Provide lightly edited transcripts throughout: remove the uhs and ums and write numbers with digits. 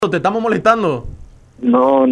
¿Te estamos molestando? No,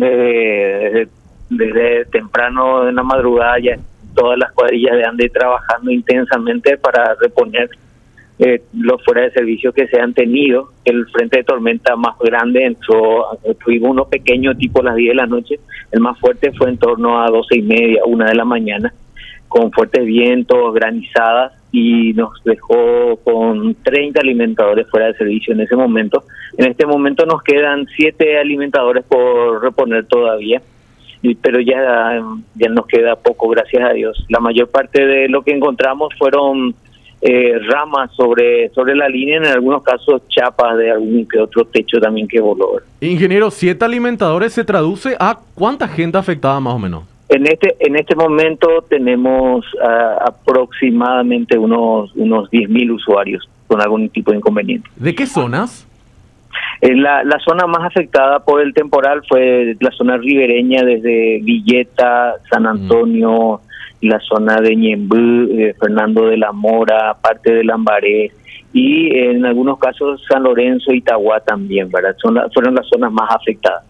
desde temprano en la madrugada ya todas las cuadrillas de Ande trabajando intensamente para reponer los fuera de servicio que se han tenido. El frente de tormenta más grande tuvimos uno pequeño tipo a las 10 de la noche, el más fuerte fue en torno a 12:30, 1 de la mañana, con fuertes vientos, granizadas, y nos dejó con 30 alimentadores fuera de servicio en ese momento. En este momento nos quedan 7 alimentadores por reponer todavía, pero ya nos queda poco, gracias a Dios. La mayor parte de lo que encontramos fueron ramas sobre la línea, en algunos casos chapas de algún que otro techo también que voló. Ingeniero, 7 alimentadores se traduce a ¿cuánta gente afectada más o menos? En este momento tenemos aproximadamente unos 10.000 usuarios con algún tipo de inconveniente. ¿De qué zonas? La zona más afectada por el temporal fue la zona ribereña, desde Villeta, San Antonio, la zona de Ñemby, Fernando de la Mora, parte de Lambaré, y en algunos casos San Lorenzo y Itagua también, ¿verdad? Fueron las zonas más afectadas.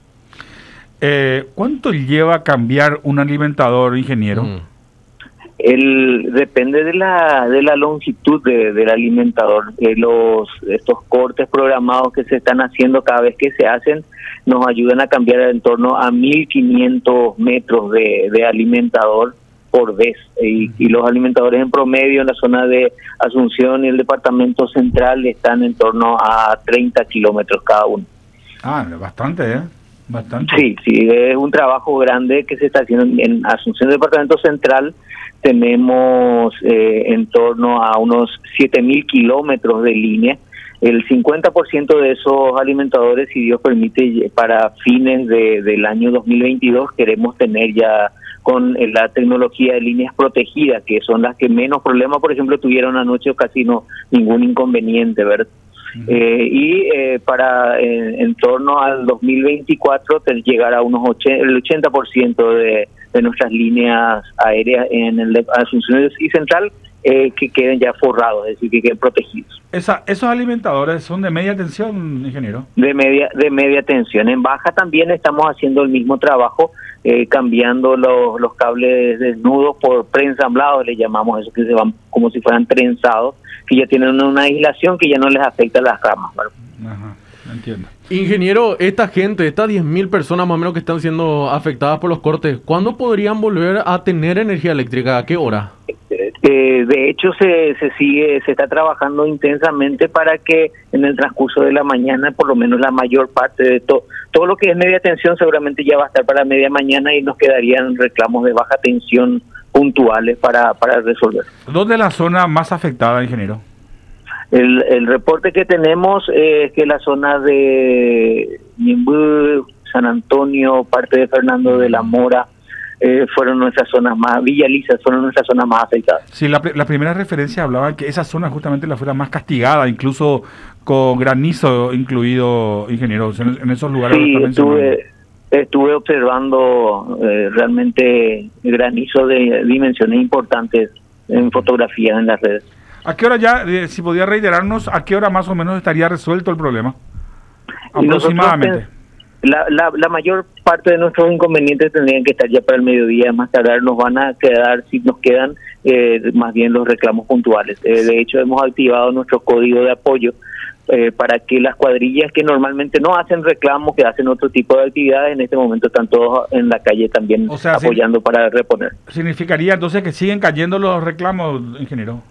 ¿Cuánto lleva cambiar un alimentador, ingeniero? Depende de la longitud del alimentador. Estos cortes programados que se están haciendo cada vez que se hacen nos ayudan a cambiar en torno a 1.500 metros de alimentador por vez, y los alimentadores en promedio en la zona de Asunción y el departamento central están en torno a 30 kilómetros cada uno. Bastante, bastante. Sí, es un trabajo grande que se está haciendo en Asunción del departamento central. Tenemos en torno a unos 7.000 kilómetros de línea. El 50% de esos alimentadores, si Dios permite, para fines del año 2022 queremos tener ya con la tecnología de líneas protegidas, que son las que menos problemas, por ejemplo, tuvieron anoche, o casi ningún inconveniente, ¿verdad? Para en torno al 2024 llegar a el 80% de nuestras líneas aéreas en el Asunción y Central que queden ya forrados, es decir, que queden protegidos. ¿Esos alimentadores son de media tensión, ingeniero? De media tensión. En baja también estamos haciendo el mismo trabajo, cambiando los cables desnudos por preensamblados, le llamamos eso, que se van como si fueran trenzados, que ya tienen una aislación que ya no les afecta a las ramas, ¿verdad? Ajá, entiendo. Ingeniero, estas 10.000 personas más o menos que están siendo afectadas por los cortes, ¿cuándo podrían volver a tener energía eléctrica? ¿A qué hora? De hecho, se está trabajando intensamente para que en el transcurso de la mañana, por lo menos la mayor parte de todo lo que es media tensión seguramente ya va a estar para media mañana, y nos quedarían reclamos de baja tensión puntuales para resolver. ¿Dónde es la zona más afectada, ingeniero? El reporte que tenemos es que la zona de Ñemby, San Antonio, parte de Fernando de la Mora, fueron nuestras zonas más, Villa Elisa fueron nuestras zonas más afectadas. Sí, la primera referencia hablaba que esa zona justamente la fuera más castigada, incluso con granizo incluido, ingeniero, en esos lugares. Sí, estuve observando realmente granizo de dimensiones importantes en fotografías en las redes. ¿A qué hora ya, si podía reiterarnos, a qué hora más o menos estaría resuelto el problema? Aproximadamente. La mayor parte de nuestros inconvenientes tendrían que estar ya para el mediodía. Más tardar nos van a quedar, si nos quedan, más bien los reclamos puntuales. De hecho, hemos activado nuestro código de apoyo para que las cuadrillas que normalmente no hacen reclamos, que hacen otro tipo de actividades, en este momento están todos en la calle también, o sea, apoyando para reponer. ¿Significaría entonces que siguen cayendo los reclamos, ingeniero?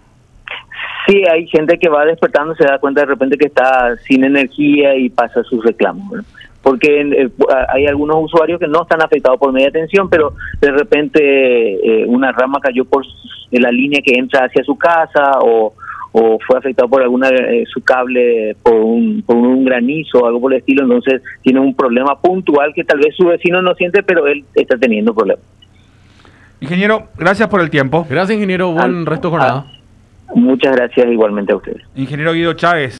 Sí, hay gente que va despertando, se da cuenta de repente que está sin energía y pasa sus reclamos, ¿verdad? Porque hay algunos usuarios que no están afectados por media tensión, pero de repente una rama cayó por la línea que entra hacia su casa, o fue afectado por su cable por un granizo o algo por el estilo. Entonces tiene un problema puntual que tal vez su vecino no siente, pero él está teniendo problemas. Ingeniero, gracias por el tiempo. Gracias, ingeniero. Buen resto de jornada. Muchas gracias igualmente a ustedes. Ingeniero Guido Chávez.